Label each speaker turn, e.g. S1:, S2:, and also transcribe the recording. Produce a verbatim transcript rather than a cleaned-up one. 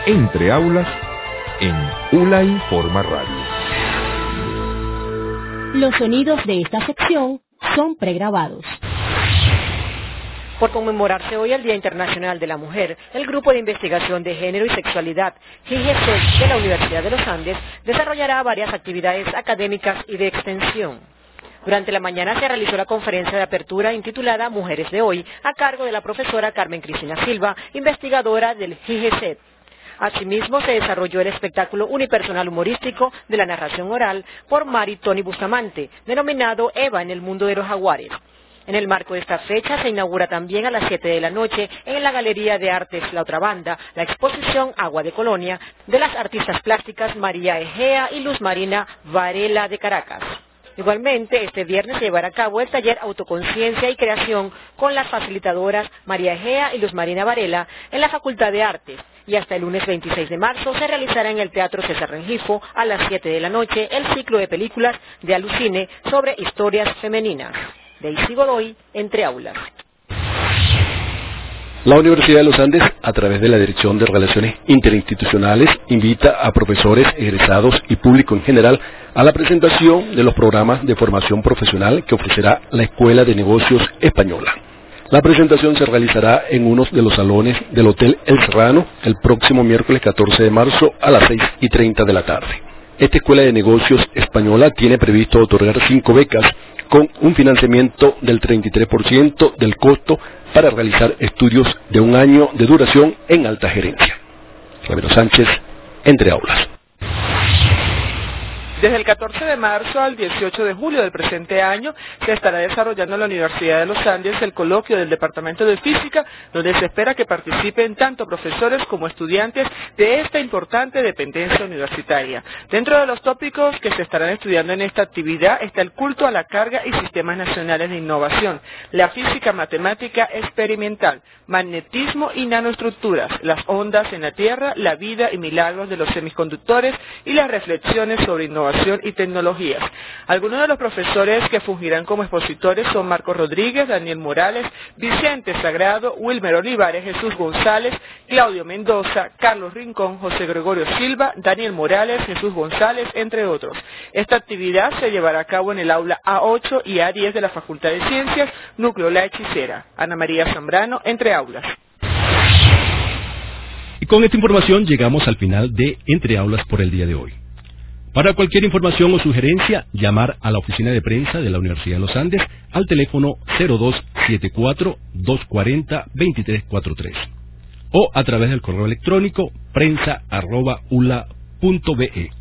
S1: Entre Aulas en ULA Informa Radio.
S2: Los sonidos de esta sección son pregrabados.
S3: Por conmemorarse hoy el Día Internacional de la Mujer, el Grupo de Investigación de Género y Sexualidad, G I G S E C, de la Universidad de los Andes, desarrollará varias actividades académicas y de extensión. Durante la mañana se realizó la conferencia de apertura intitulada Mujeres de Hoy, a cargo de la profesora Carmen Cristina Silva, investigadora del G I G S E C. Asimismo, se desarrolló el espectáculo unipersonal humorístico de la narración oral por Mari Tony Bustamante, denominado Eva en el mundo de los jaguares. En el marco de esta fecha se inaugura también a las siete de la noche en la Galería de Artes La Otra Banda la exposición Agua de Colonia de las artistas plásticas María Egea y Luz Marina Varela de Caracas. Igualmente, este viernes se llevará a cabo el taller Autoconciencia y Creación con las facilitadoras María Egea y Luz Marina Varela en la Facultad de Artes, y hasta el lunes veintiséis de marzo se realizará en el Teatro César Rengifo a las siete de la noche el ciclo de películas de Alucine sobre historias femeninas. Daisy Godoy, Entre Aulas.
S4: La Universidad de los Andes, a través de la Dirección de Relaciones Interinstitucionales, invita a profesores, egresados y público en general a la presentación de los programas de formación profesional que ofrecerá la Escuela de Negocios Española. La presentación se realizará en uno de los salones del Hotel El Serrano el próximo miércoles catorce de marzo a las seis y treinta de la tarde. Esta Escuela de Negocios Española tiene previsto otorgar cinco becas con un financiamiento del treinta y tres por ciento del costo para realizar estudios de un año de duración en alta gerencia. Ramiro Sánchez, Entre Aulas.
S5: Desde el catorce de marzo al dieciocho de julio del presente año se estará desarrollando en la Universidad de los Andes el coloquio del Departamento de Física, donde se espera que participen tanto profesores como estudiantes de esta importante dependencia universitaria. Dentro de los tópicos que se estarán estudiando en esta actividad está el culto a la carga y sistemas nacionales de innovación, la física matemática experimental, magnetismo y nanoestructuras, las ondas en la Tierra, la vida y milagros de los semiconductores y las reflexiones sobre innovación y tecnologías. Algunos de los profesores que fungirán como expositores son Marcos Rodríguez, Daniel Morales, Vicente Sagrado, Wilmer Olivares, Jesús González, Claudio Mendoza, Carlos Rincón, José Gregorio Silva, Daniel Morales, Jesús González, entre otros. Esta actividad se llevará a cabo en el aula A ocho y A diez de la Facultad de Ciencias, Núcleo La Hechicera. Ana María Zambrano, Entre Aulas.
S6: Y con esta información llegamos al final de Entre Aulas por el día de hoy. Para cualquier información o sugerencia, llamar a la oficina de prensa de la Universidad de los Andes al teléfono cero dos siete cuatro, dos cuatro cero, dos tres cuatro tres o a través del correo electrónico prensa arroba ula punto be.